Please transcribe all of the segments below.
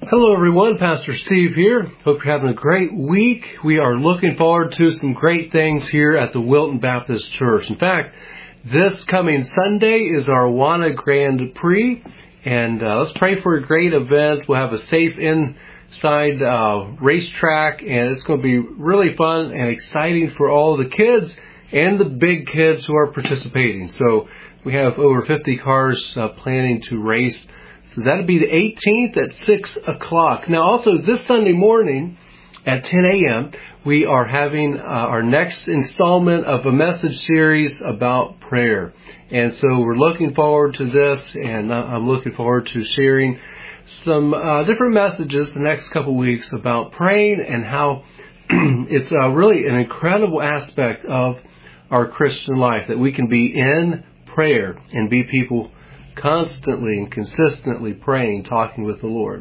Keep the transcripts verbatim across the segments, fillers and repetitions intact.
Hello everyone, Pastor Steve here. Hope you're having a great week. We are looking forward to some great things here at the Wilton Baptist Church. In fact, this coming Sunday is our Awana Grand Prix, and uh, let's pray for a great event. We'll have a safe inside uh, racetrack, and it's going to be really fun and exciting for all the kids and the big kids who are participating. So we have over fifty cars uh, planning to race. So that'll be the eighteenth at six o'clock. Now also this Sunday morning at ten a.m. we are having uh, our next installment of a message series about prayer. And so we're looking forward to this, and I'm looking forward to sharing some uh, different messages the next couple weeks about praying and how it's uh, really an incredible aspect of our Christian life, that we can be in prayer and be people constantly and consistently praying, talking with the Lord.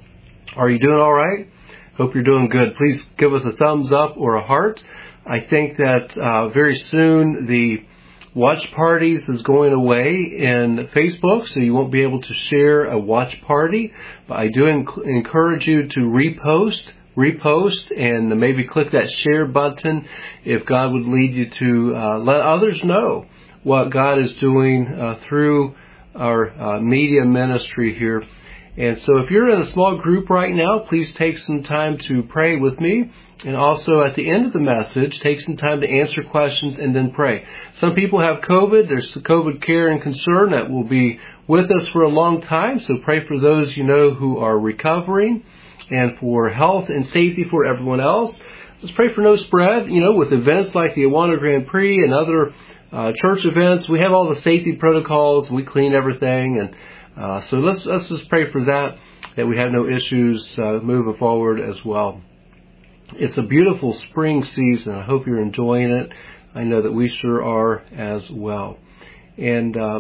Are you doing all right? Hope you're doing good. Please give us a thumbs up or a heart. I think that uh, very soon the watch parties is going away in Facebook, so you won't be able to share a watch party. But I do enc- encourage you to repost, repost, and maybe click that share button if God would lead you to uh, let others know what God is doing uh, through our uh, media ministry here. And so if you're in a small group right now, please take some time to pray with me. And also at the end of the message, take some time to answer questions and then pray. Some people have COVID. There's the COVID care and concern that will be with us for a long time. So pray for those you know who are recovering, and for health and safety for everyone else. Let's pray for no spread. You know, with events like the Awana Grand Prix and other Uh, church events, we have all the safety protocols, we clean everything, and uh, so let's let's just pray for that, that we have no issues uh, moving forward as well. It's a beautiful spring season. I hope you're enjoying it. I know that we sure are as well. And uh,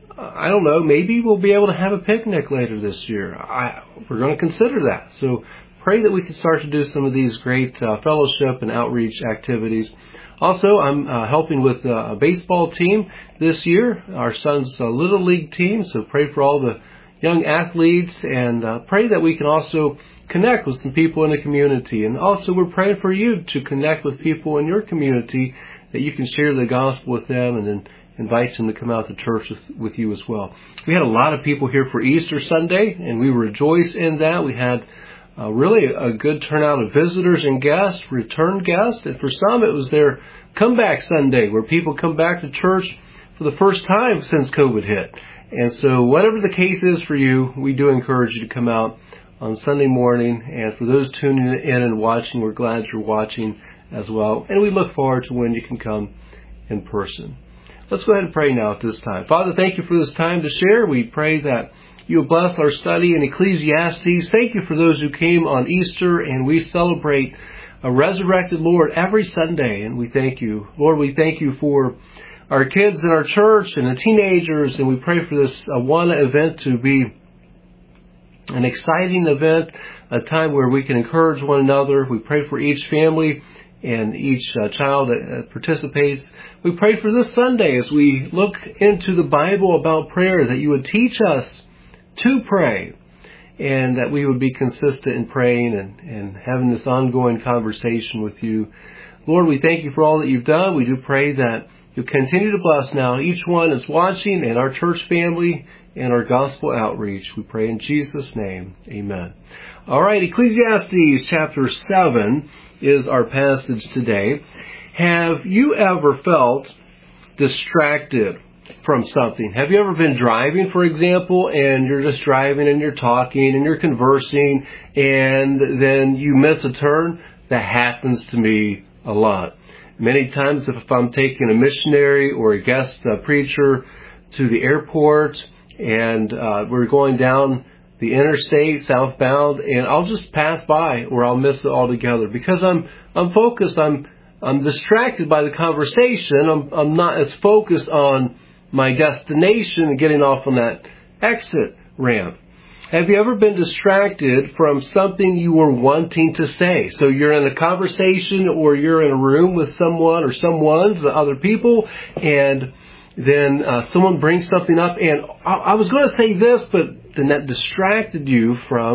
I don't know, maybe we'll be able to have a picnic later this year. I, we're going to consider that. So pray that we can start to do some of these great uh, fellowship and outreach activities. Also, I'm uh, helping with uh, a baseball team this year, our son's uh, Little League team, so pray for all the young athletes, and uh, pray that we can also connect with some people in the community. And also, we're praying for you to connect with people in your community, that you can share the gospel with them and then invite them to come out to church with, with you as well. We had a lot of people here for Easter Sunday, and we rejoice in that. We had Uh, really a good turnout of visitors and guests, return guests, and for some it was their comeback Sunday, where people come back to church for the first time since COVID hit. And so whatever the case is for you, we do encourage you to come out on Sunday morning. And for those tuning in and watching, we're glad you're watching as well. And we look forward to when you can come in person. Let's go ahead and pray now at this time. Father, thank you for this time to share. We pray that you will bless our study in Ecclesiastes. Thank you for those who came on Easter, and we celebrate a resurrected Lord every Sunday, and we thank you. Lord, we thank you for our kids in our church and the teenagers, and we pray for this Awana event to be an exciting event, a time where we can encourage one another. We pray for each family and each uh, child that uh, participates. We pray for this Sunday as we look into the Bible about prayer, that you would teach us to pray, and that we would be consistent in praying and, and having this ongoing conversation with you. Lord, we thank you for all that you've done. We do pray that you'll continue to bless now each one that's watching, and our church family and our gospel outreach. We pray in Jesus' name. Amen. All right, Ecclesiastes chapter seven is our passage today. Have you ever felt distracted from something? Have you ever been driving, for example, and you're just driving and you're talking and you're conversing, and then you miss a turn? That happens to me a lot. Many times if I'm taking a missionary or a guest uh, preacher to the airport, and uh, we're going down the interstate southbound, and I'll just pass by, or I'll miss it altogether because I'm I'm focused. I'm I'm distracted by the conversation. I'm I'm not as focused on my destination and getting off on that exit ramp. Have you ever been distracted from something you were wanting to say? So you're in a conversation, or you're in a room with someone or someone's, other people, and then uh, someone brings something up, and I, I was going to say this, but then that distracted you from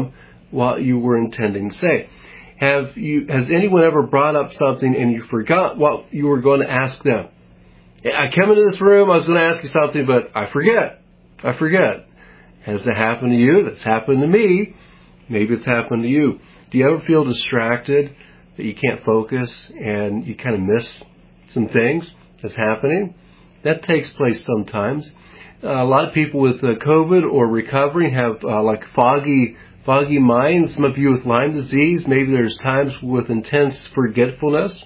what you were intending to say? Have you, has anyone ever brought up something and you forgot what you were going to ask them? I came into this room, I was going to ask you something, but I forget. I forget. Has it happened to you? That's happened to me. Maybe it's happened to you. Do you ever feel distracted, that you can't focus and you kind of miss some things that's happening? That takes place sometimes. Uh, a lot of people with uh, COVID or recovering have uh, like foggy foggy minds. Some of you with Lyme disease, maybe there's times with intense forgetfulness.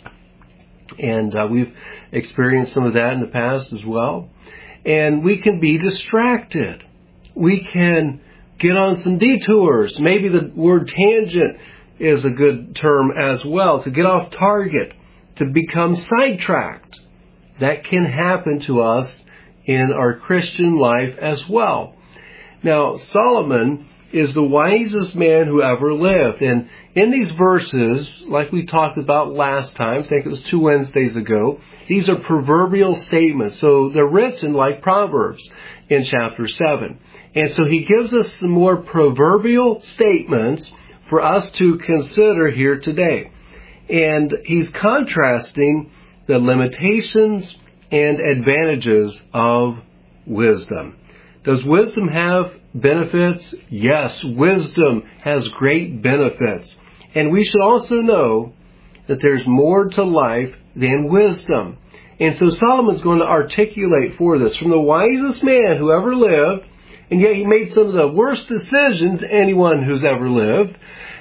And uh, we've experienced some of that in the past as well. And we can be distracted. We can get on some detours. Maybe the word tangent is a good term as well. To get off target, to become sidetracked. That can happen to us in our Christian life as well. Now, Solomon is the wisest man who ever lived. And in these verses, like we talked about last time, I think it was two Wednesdays ago, these are proverbial statements. So they're written like Proverbs in chapter seven. And so he gives us some more proverbial statements for us to consider here today. And he's contrasting the limitations and advantages of wisdom. Does wisdom have benefits? Yes, wisdom has great benefits. And we should also know that there's more to life than wisdom. And so Solomon's going to articulate for this from the wisest man who ever lived, and yet he made some of the worst decisions anyone who's ever lived.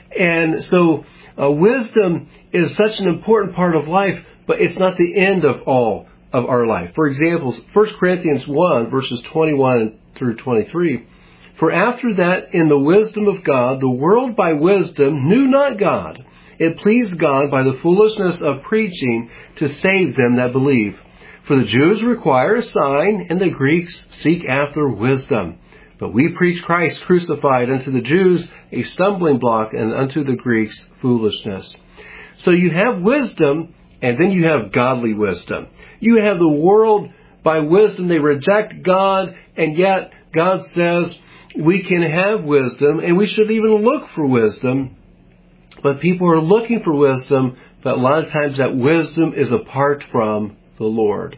And so uh, wisdom is such an important part of life, but it's not the end of all of our life. For example, First Corinthians one, verses twenty-one through twenty-three. For after that, in the wisdom of God, the world by wisdom knew not God. It pleased God by the foolishness of preaching to save them that believe. For the Jews require a sign, and the Greeks seek after wisdom. But we preach Christ crucified, unto the Jews a stumbling block, and unto the Greeks foolishness. So you have wisdom, and then you have godly wisdom. You have the world by wisdom. They reject God, and yet God says we can have wisdom, and we should even look for wisdom. But people are looking for wisdom, but a lot of times that wisdom is apart from the Lord.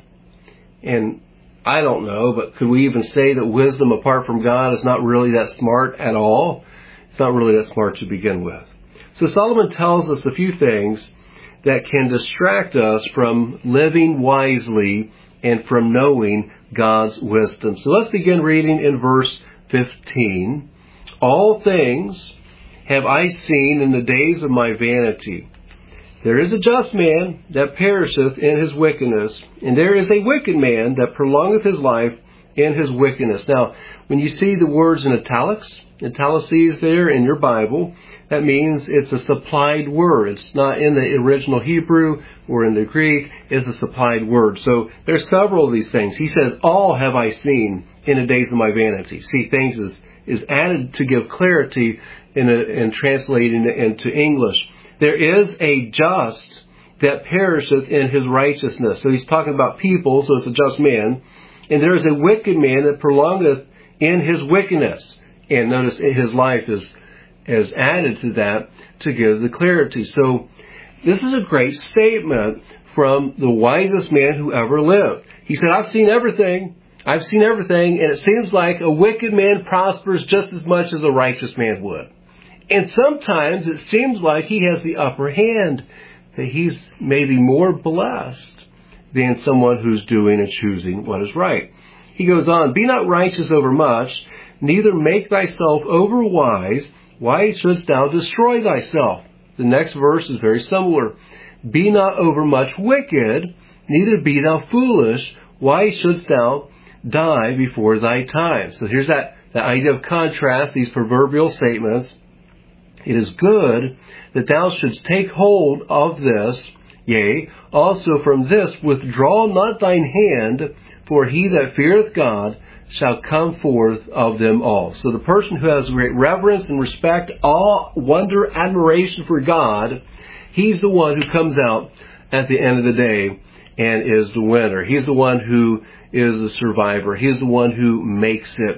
And I don't know, but could we even say that wisdom apart from God is not really that smart at all? It's not really that smart to begin with. So Solomon tells us a few things that can distract us from living wisely and from knowing God's wisdom. So let's begin reading in verse fifteen. All things have I seen in the days of my vanity. There is a just man that perisheth in his wickedness, and there is a wicked man that prolongeth his life in his wickedness. Now, when you see the words in italics, italices there in your Bible, that means it's a supplied word. It's not in the original Hebrew or in the Greek. It's a supplied word. So there's several of these things. He says, all have I seen in the days of my vanity. See, things is, is added to give clarity in, a, in translating it into English. There is a just that perisheth in his righteousness. So he's talking about people, so it's a just man. And there is a wicked man that prolongeth in his wickedness. And notice his life is, is added to that to give the clarity. So this is a great statement from the wisest man who ever lived. He said, I've seen everything. I've seen everything. And it seems like a wicked man prospers just as much as a righteous man would. And sometimes it seems like he has the upper hand, that he's maybe more blessed than someone who's doing and choosing what is right. He goes on, be not righteous over much, neither make thyself over wise. Why shouldst thou destroy thyself? The next verse is very similar. Be not over much wicked, neither be thou foolish. Why shouldst thou die before thy time? So here's that, that idea of contrast, these proverbial statements. It is good that thou shouldst take hold of this, yea, also from this withdraw not thine hand, for he that feareth God shall come forth of them all. So the person who has great reverence and respect, awe, wonder, admiration for God, he's the one who comes out at the end of the day and is the winner. He's the one who is the survivor. He's the one who makes it.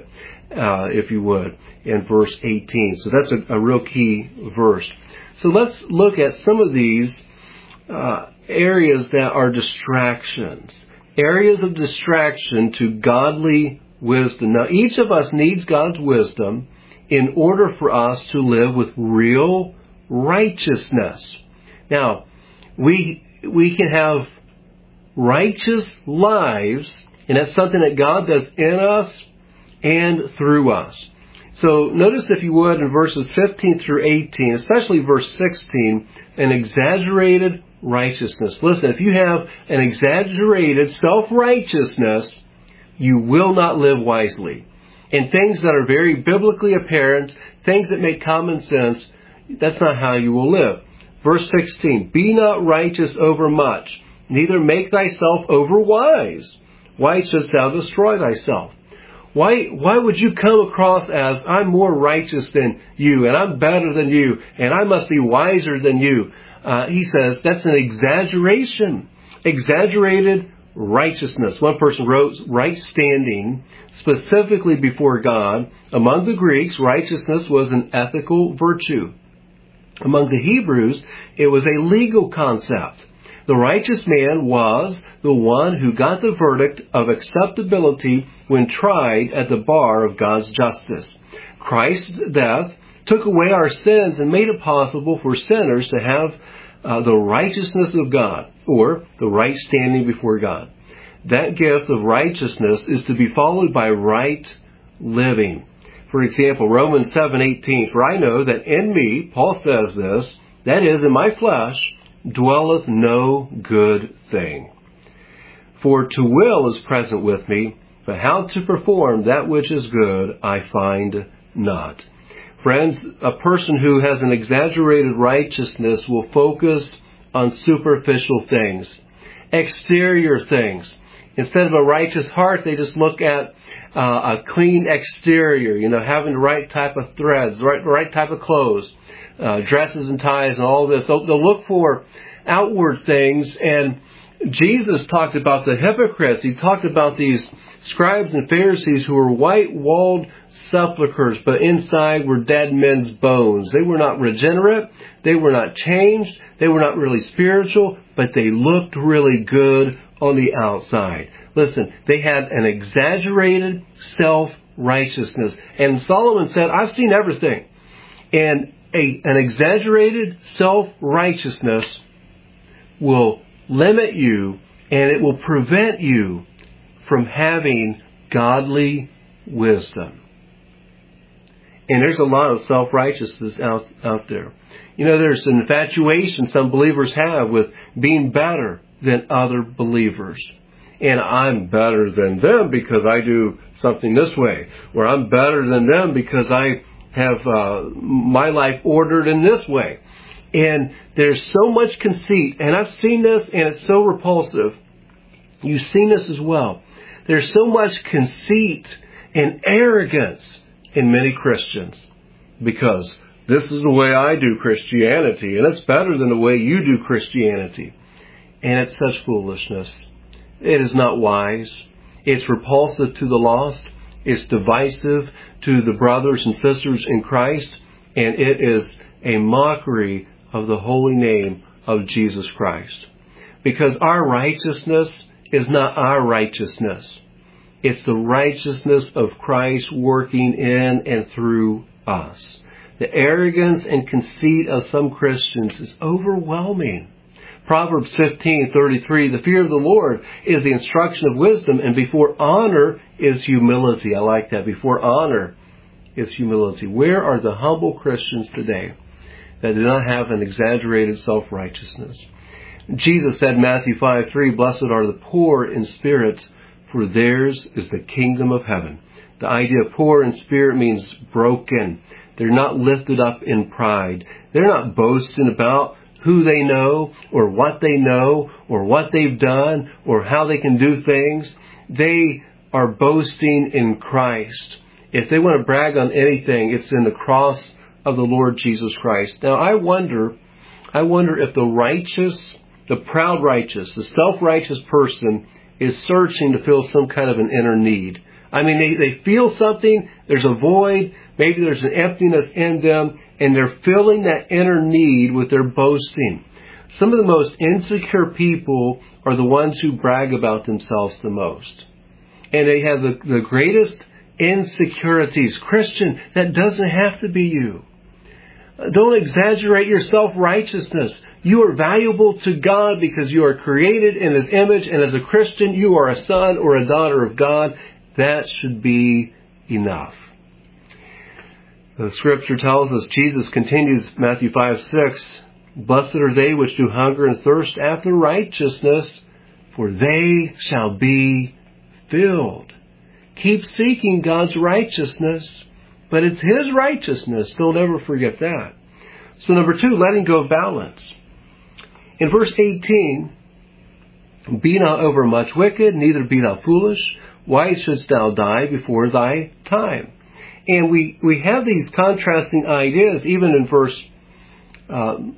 uh, if you would, in verse eighteen. So that's a, a real key verse. So let's look at some of these uh, areas that are distractions. Areas of distraction to godly wisdom. Now, each of us needs God's wisdom in order for us to live with real righteousness. Now, we we can have righteous lives, and that's something that God does in us and through us. So notice, if you would, in verses fifteen through eighteen, especially verse sixteen, an exaggerated righteousness. Listen, if you have an exaggerated self-righteousness, you will not live wisely. And things that are very biblically apparent, things that make common sense, that's not how you will live. Verse sixteen, be not righteous over much, neither make thyself over wise. Why shouldst thou destroy thyself? Why, why would you come across as, I'm more righteous than you, and I'm better than you, and I must be wiser than you? Uh, he says that's an exaggeration. Exaggerated righteousness. One person wrote, right standing, specifically before God. Among the Greeks, righteousness was an ethical virtue. Among the Hebrews, it was a legal concept. The righteous man was the one who got the verdict of acceptability when tried at the bar of God's justice. Christ's death took away our sins and made it possible for sinners to have uh, the righteousness of God, or the right standing before God. That gift of righteousness is to be followed by right living. For example, Romans seven eighteen, for I know that in me, Paul says this, that is, in my flesh, dwelleth no good thing. For to will is present with me, but how to perform that which is good I find not. Friends, a person who has an exaggerated righteousness will focus on superficial things, exterior things. Instead of a righteous heart, they just look at uh, a clean exterior, you know, having the right type of threads, the right, the right type of clothes, uh, dresses and ties and all this. They'll, they'll look for outward things. And Jesus talked about the hypocrites. He talked about these scribes and Pharisees who were white-walled sepulchres, but inside were dead men's bones. They were not regenerate. They were not changed. They were not really spiritual, but they looked really good on the outside. Listen, they had an exaggerated self-righteousness. And Solomon said, I've seen everything. And a, an exaggerated self-righteousness will limit you, and it will prevent you from having godly wisdom. And there's a lot of self-righteousness out, out there. You know, there's an infatuation some believers have with being better than other believers. And I'm better than them because I do something this way. Or I'm better than them because I have uh, my life ordered in this way. And there's so much conceit. And I've seen this, and it's so repulsive. You've seen this as well. There's so much conceit and arrogance in many Christians because this is the way I do Christianity, and it's better than the way you do Christianity. And it's such foolishness. It is not wise. It's repulsive to the lost. It's divisive to the brothers and sisters in Christ. And it is a mockery of the holy name of Jesus Christ. Because our righteousness is not our righteousness. It's the righteousness of Christ working in and through us. The arrogance and conceit of some Christians is overwhelming. Proverbs fifteen thirty-three, the fear of the Lord is the instruction of wisdom, and before honor is humility. I like that. Before honor is humility. Where are the humble Christians today that do not have an exaggerated self-righteousness? Jesus said in Matthew five three, blessed are the poor in spirit, for theirs is the kingdom of heaven. The idea of poor in spirit means broken. They're not lifted up in pride. They're not boasting about who they know or what they know or what they've done or how they can do things. They are boasting in Christ. If they want to brag on anything, it's in the cross of the Lord Jesus Christ. Now, I wonder, I wonder if the righteous, the proud righteous, the self-righteous person is searching to fill some kind of an inner need. I mean, they, they feel something, there's a void, maybe there's an emptiness in them, and they're filling that inner need with their boasting. Some of the most insecure people are the ones who brag about themselves the most. And they have the, the greatest insecurities. Christian, that doesn't have to be you. Don't exaggerate your self-righteousness. You are valuable to God because you are created in His image, and as a Christian, you are a son or a daughter of God. That should be enough. The Scripture tells us, Jesus continues, Matthew five six, "Blessed are they which do hunger and thirst after righteousness, for they shall be filled." Keep seeking God's righteousness, but it's His righteousness. Don't ever forget that. So number two, letting go of balance. In verse eighteen, "Be not overmuch wicked, neither be thou foolish. Why shouldst thou die before thy time?" And we, we have these contrasting ideas even in verse um,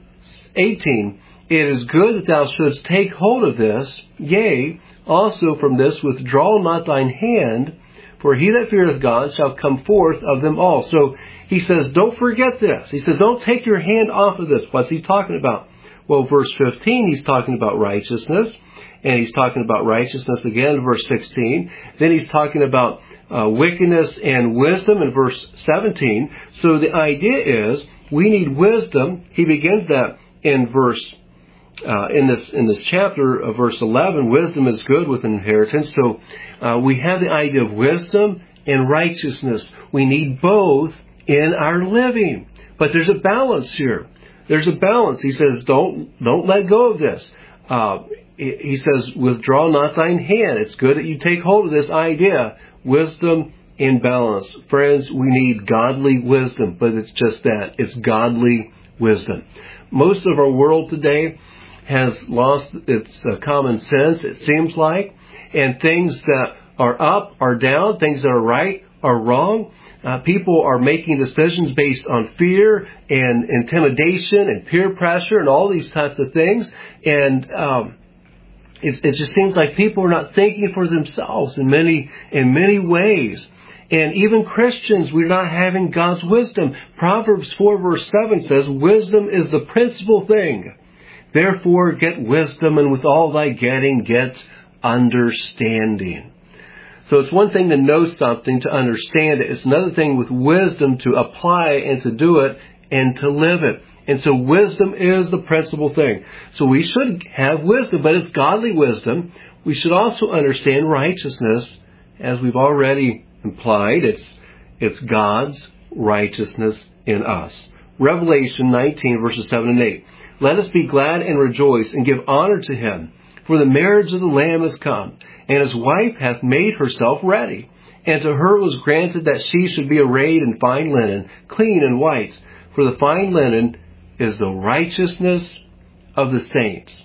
eighteen. "It is good that thou shouldst take hold of this, yea, also from this withdraw not thine hand, for he that feareth God shall come forth of them all." So he says, don't forget this. He says, don't take your hand off of this. What's he talking about? Well, verse fifteen, he's talking about righteousness. And he's talking about righteousness again in verse sixteen. Then he's talking about uh, wickedness and wisdom in verse seventeen. So the idea is we need wisdom. He begins that in verse Uh, in this in this chapter of verse eleven, wisdom is good with an inheritance. So uh, we have the idea of wisdom and righteousness. We need both in our living, but there's a balance here. There's a balance. He says, don't don't let go of this. Uh, he says, withdraw not thine hand. It's good that you take hold of this idea, wisdom in balance. Friends, we need godly wisdom, but it's just that. It's godly wisdom. Most of our world today has lost its uh, common sense, it seems like, and things that are up are down, things that are right are wrong. Uh, people are making decisions based on fear and intimidation and peer pressure and all these types of things. And um, it, it just seems like people are not thinking for themselves in many in many ways. And even Christians, we're not having God's wisdom. Proverbs four verse seven says, "Wisdom is the principal thing. Therefore get wisdom, and with all thy getting, get understanding." So it's one thing to know something, to understand it. It's another thing with wisdom to apply it and to do it and to live it. And so wisdom is the principal thing. So we should have wisdom, but it's godly wisdom. We should also understand righteousness, as we've already implied. It's, it's God's righteousness in us. Revelation nineteen verses seven and eight. "Let us be glad and rejoice and give honor to him. For the marriage of the Lamb is come, and his wife hath made herself ready. And to her was granted that she should be arrayed in fine linen, clean and white. For the fine linen is the righteousness of the saints."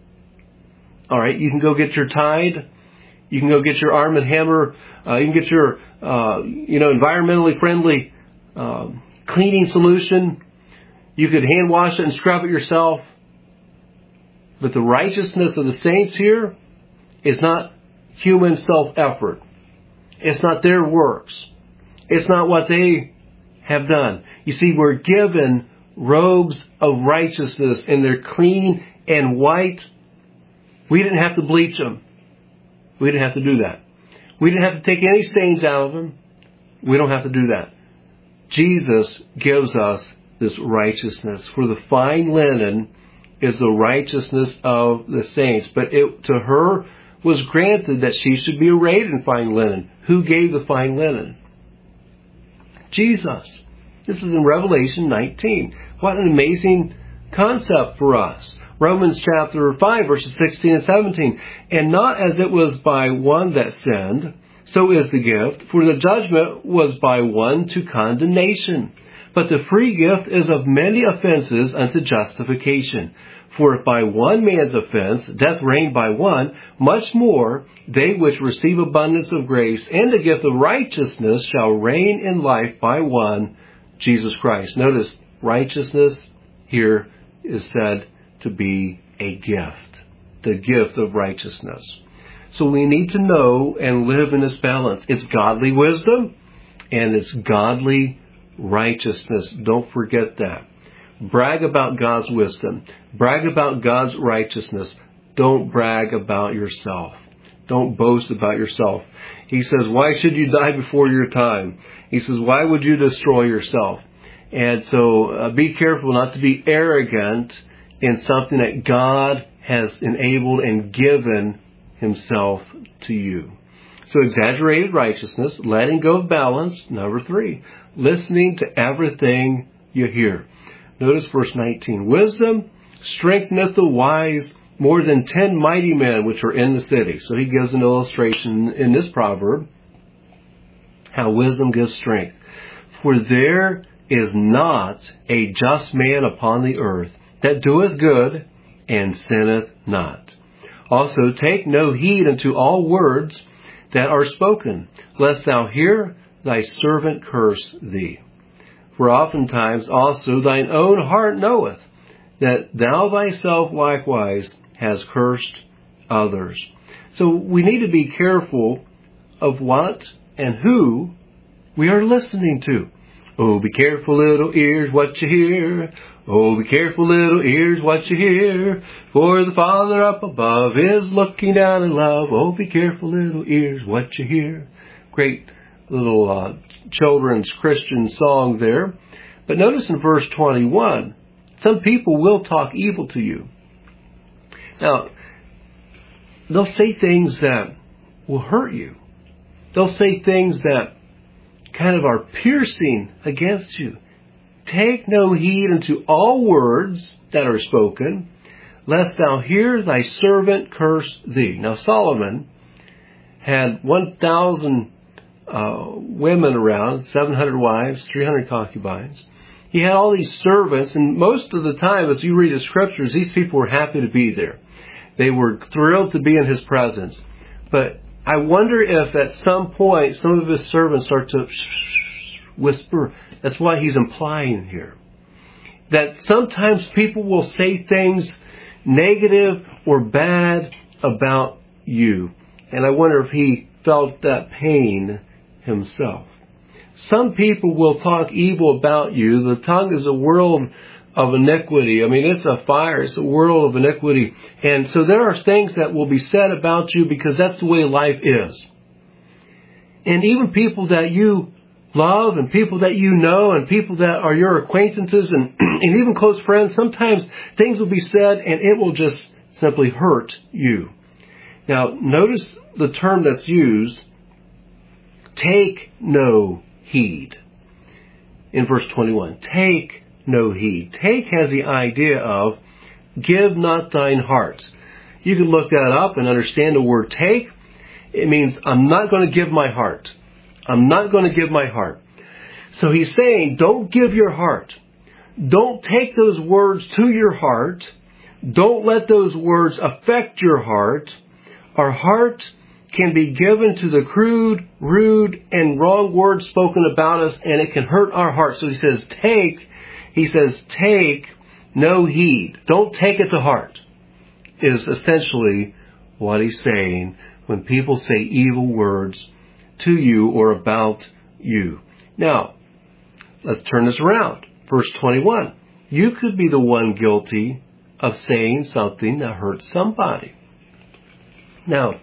All right, you can go get your Tide. You can go get your Arm and Hammer. Uh, you can get your, uh, you know, environmentally friendly uh, cleaning solution. You could hand wash it and scrub it yourself. But the righteousness of the saints here is not human self-effort. It's not their works. It's not what they have done. You see, we're given robes of righteousness, and they're clean and white. We didn't have to bleach them. We didn't have to do that. We didn't have to take any stains out of them. We don't have to do that. Jesus gives us this righteousness. For the fine linen is the righteousness of the saints. But it, to her was granted that she should be arrayed in fine linen. Who gave the fine linen? Jesus. This is in Revelation nineteen. What an amazing concept for us. Romans chapter five, verses sixteen and seventeen. "And not as it was by one that sinned, so is the gift. For the judgment was by one to condemnation. But the free gift is of many offenses unto justification. For if by one man's offense death reigned by one, much more they which receive abundance of grace and the gift of righteousness shall reign in life by one, Jesus Christ." Notice, righteousness here is said to be a gift. The gift of righteousness. So we need to know and live in this balance. It's godly wisdom and it's godly righteousness. Don't forget that. Brag about God's wisdom. Brag about God's righteousness. Don't brag about yourself. Don't boast about yourself. He says, why should you die before your time? He says, why would you destroy yourself? And so uh, be careful not to be arrogant in something that God has enabled and given himself to you. So exaggerated righteousness, letting go of balance. Number three, listening to everything you hear. Notice verse nineteen. Wisdom strengtheneth the wise more than ten mighty men which are in the city. So he gives an illustration in this proverb how wisdom gives strength. For there is not a just man upon the earth that doeth good and sinneth not. Also take no heed unto all words that are spoken, lest thou hear thy servant curse thee. For oftentimes also thine own heart knoweth that thou thyself likewise has cursed others. So we need to be careful of what and who we are listening to. Oh, be careful, little ears, what you hear. Oh, be careful, little ears, what you hear. For the Father up above is looking down in love. Oh, be careful, little ears, what you hear. Great little uh, children's Christian song there. But notice in verse twenty-one, some people will talk evil to you. Now, they'll say things that will hurt you. They'll say things that kind of are piercing against you. Take no heed unto all words that are spoken, lest thou hear thy servant curse thee. Now Solomon had one thousand uh, women around, seven hundred wives, three hundred concubines. He had all these servants, and most of the time, as you read the scriptures, these people were happy to be there. They were thrilled to be in his presence. But I wonder if at some point some of his servants start to whisper. That's what he's implying here. That sometimes people will say things negative or bad about you. And I wonder if he felt that pain himself. Some people will talk evil about you. The tongue is a world of iniquity. I mean, it's a fire. It's a world of iniquity. And so there are things that will be said about you because that's the way life is. And even people that you love and people that you know and people that are your acquaintances and, and even close friends, sometimes things will be said and it will just simply hurt you. Now, notice the term that's used, take no heed. In verse twenty-one, take no heed. Take has the idea of give not thine heart. You can look that up and understand the word take. It means I'm not going to give my heart. I'm not going to give my heart. So he's saying don't give your heart. Don't take those words to your heart. Don't let those words affect your heart. Our heart can be given to the crude, rude, and wrong words spoken about us, and it can hurt our heart. So he says, take, he says, take no heed. Don't take it to heart, is essentially what he's saying when people say evil words to you or about you. Now, let's turn this around. Verse twenty-one. You could be the one guilty of saying something that hurts somebody. Now,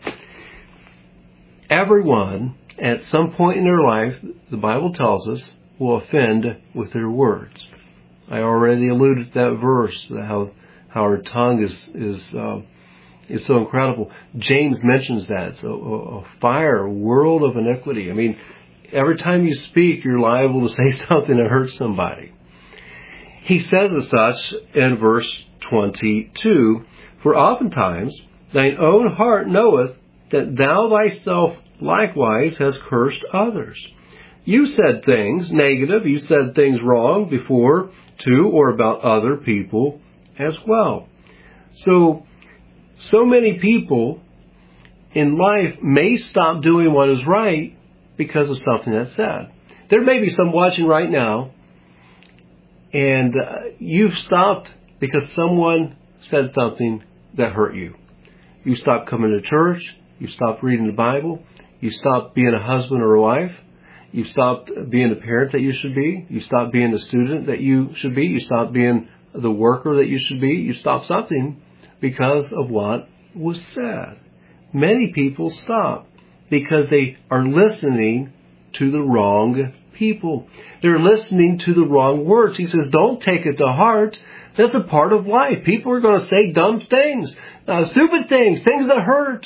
everyone, at some point in their life, the Bible tells us, will offend with their words. I already alluded to that verse, how how our tongue is is uh, is so incredible. James mentions that. It's a, a fire, a world of iniquity. I mean, every time you speak, you're liable to say something that hurts somebody. He says as such in verse twenty-two, for oftentimes thine own heart knoweth that thou thyself likewise hast cursed others. You said things negative, you said things wrong before to or about other people as well. So, so many people in life may stop doing what is right because of something that's said. There may be some watching right now, and uh, you've stopped because someone said something that hurt you. You stopped coming to church. You stopped reading the Bible. You stopped being a husband or a wife. You've stopped being the parent that you should be. You stopped being the student that you should be. You stopped being the worker that you should be. You stopped something because of what was said. Many people stop because they are listening to the wrong people. They're listening to the wrong words. He says, don't take it to heart. That's a part of life. People are going to say dumb things, uh, stupid things, things that hurt.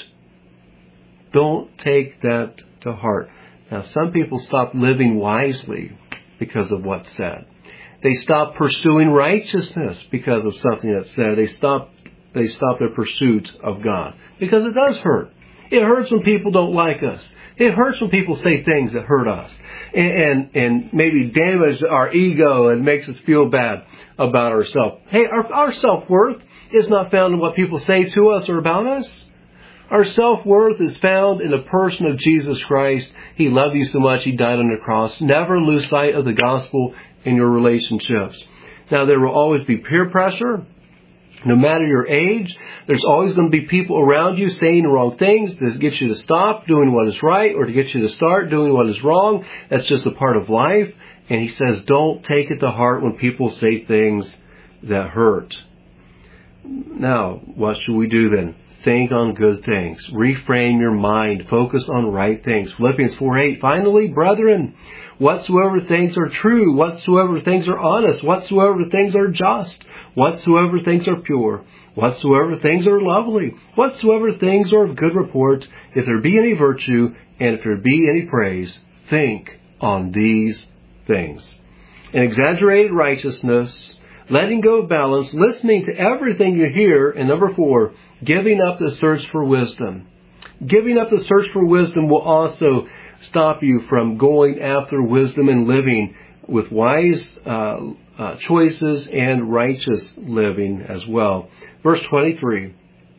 Don't take that to heart. Now, some people stop living wisely because of what's said. They stop pursuing righteousness because of something that's said. They stop, they stop their pursuit of God because it does hurt. It hurts when people don't like us. It hurts when people say things that hurt us and, and, and maybe damage our ego and makes us feel bad about ourselves. Hey, our, our self-worth is not found in what people say to us or about us. Our self-worth is found in the person of Jesus Christ. He loved you so much, He died on the cross. Never lose sight of the gospel in your relationships. Now, there will always be peer pressure. No matter your age, there's always going to be people around you saying the wrong things to get you to stop doing what is right or to get you to start doing what is wrong. That's just a part of life. And He says, don't take it to heart when people say things that hurt. Now, what should we do then? Think on good things. Reframe your mind. Focus on right things. Philippians four eight. Finally, brethren, whatsoever things are true, whatsoever things are honest, whatsoever things are just, whatsoever things are pure, whatsoever things are lovely, whatsoever things are of good report, if there be any virtue, and if there be any praise, think on these things. An exaggerated righteousness, letting go of balance, listening to everything you hear, and number four, giving up the search for wisdom. Giving up the search for wisdom will also stop you from going after wisdom and living with wise uh, uh, choices and righteous living as well. Verse twenty-three,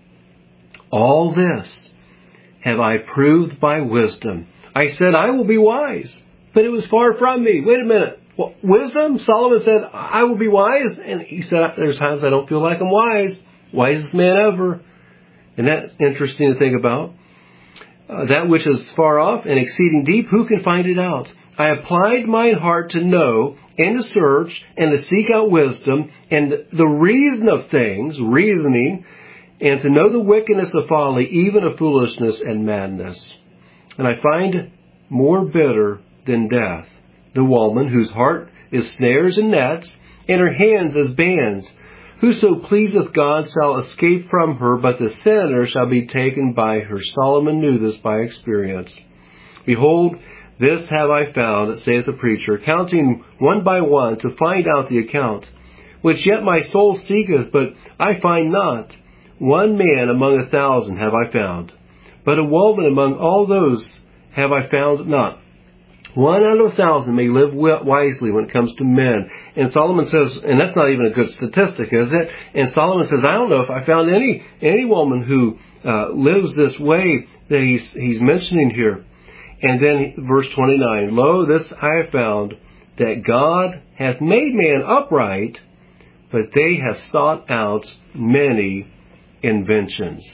all this have I proved by wisdom. I said, I will be wise, but it was far from me. Wait a minute. Well, wisdom? Solomon said, I will be wise. And he said, there's times I don't feel like I'm wise. Wisest man ever. And that's interesting to think about. Uh, that which is far off and exceeding deep, who can find it out? I applied mine heart to know and to search and to seek out wisdom and the reason of things, reasoning, and to know the wickedness of folly, even of foolishness and madness. And I find more bitter than death the woman whose heart is snares and nets, and her hands as bands. Whoso pleaseth God shall escape from her, but the sinner shall be taken by her. Solomon knew this by experience. Behold, this have I found, saith the preacher, counting one by one to find out the account, which yet my soul seeketh, but I find not. One man among a thousand have I found, but a woman among all those have I found not. One out of a thousand may live wisely when it comes to men. And Solomon says, and that's not even a good statistic, is it? And Solomon says, I don't know if I found any any woman who uh, lives this way that he's he's mentioning here. And then verse twenty-nine, lo, this I have found, that God hath made man upright, but they have sought out many inventions.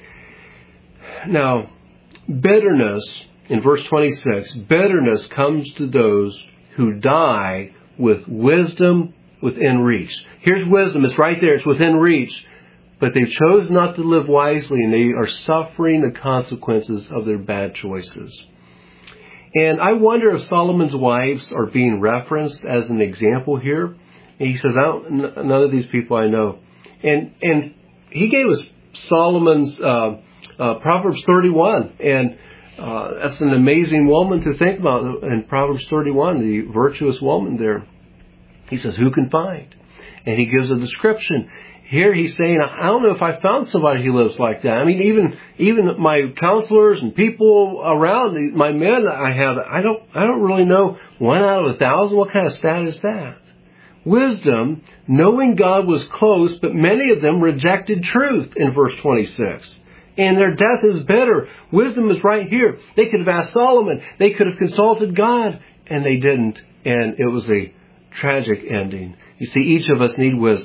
Now, bitterness, in verse twenty-six, bitterness comes to those who die with wisdom within reach. Here's wisdom. It's right there. It's within reach. But they've chosen not to live wisely, and they are suffering the consequences of their bad choices. And I wonder if Solomon's wives are being referenced as an example here. And he says, I don't, none of these people I know. And and he gave us Solomon's uh, uh, Proverbs thirty-one. And Uh, that's an amazing woman to think about in Proverbs thirty-one, the virtuous woman there. He says, who can find? And he gives a description. Here he's saying, I don't know if I found somebody who lives like that. I mean, even even my counselors and people around, my men that I have, I don't, I don't really know one out of a thousand. What kind of stat is that? Wisdom, knowing God was close, but many of them rejected truth in verse twenty-six. And their death is bitter. Wisdom is right here. They could have asked Solomon. They could have consulted God. And they didn't. And it was a tragic ending. You see, each of us need wisdom.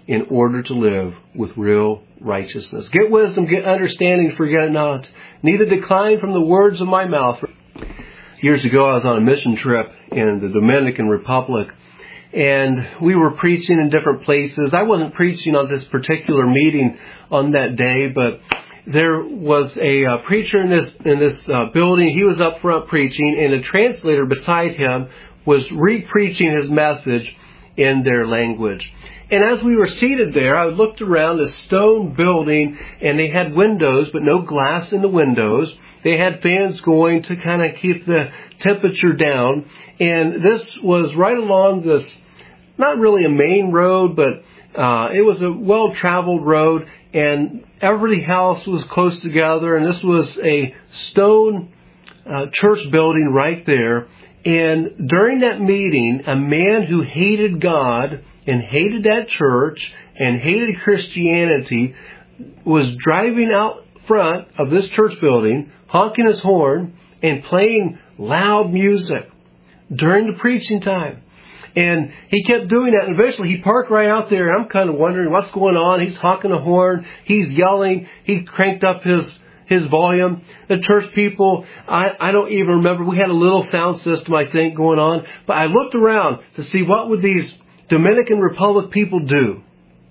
in order to live with real righteousness. Get wisdom, get understanding, forget it not. Neither decline from the words of my mouth. Years ago, I was on a mission trip in the Dominican Republic, and we were preaching in different places. I wasn't preaching on this particular meeting on that day, but there was a uh, preacher in this in this uh, building. He was up front preaching, and a translator beside him was re-preaching his message in their language. And as we were seated there, I looked around this stone building, and they had windows, but no glass in the windows. They had fans going to kind of keep the temperature down. And this was right along this, not really a main road, but uh, it was a well-traveled road, and every house was close together. And this was a stone uh, church building right there. And during that meeting, a man who hated God and hated that church and hated Christianity was driving out front of this church building, honking his horn and playing loud music during the preaching time. And he kept doing that. And eventually he parked right out there. And I'm kind of wondering what's going on. He's honking the horn. He's yelling. He cranked up his his volume. The church people, I, I don't even remember. We had a little sound system, I think, going on. But I looked around to see what would these Dominican Republic people do.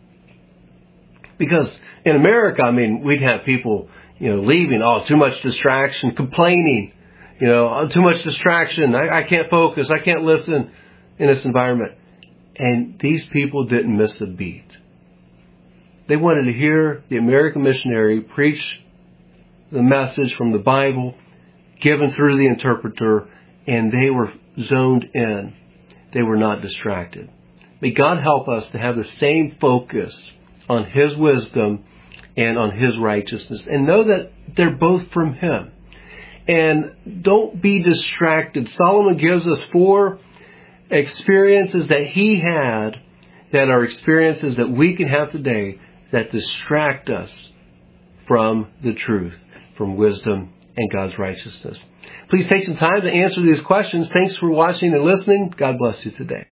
Because in America, I mean, we'd have people, you know, leaving. Oh, too much distraction, complaining. You know, oh, too much distraction. I, I can't focus. I can't listen in this environment. And these people didn't miss a beat. They wanted to hear the American missionary preach the message from the Bible given through the interpreter, and they were zoned in. They were not distracted. May God help us to have the same focus on His wisdom and on His righteousness, and know that they're both from Him. And don't be distracted. Solomon gives us four experiences that he had that are experiences that we can have today that distract us from the truth, from wisdom and God's righteousness. Please take some time to answer these questions. Thanks for watching and listening. God bless you today.